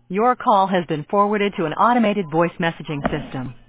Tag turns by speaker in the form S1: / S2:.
S1: Your call has been forwarded to an automated voice messaging system.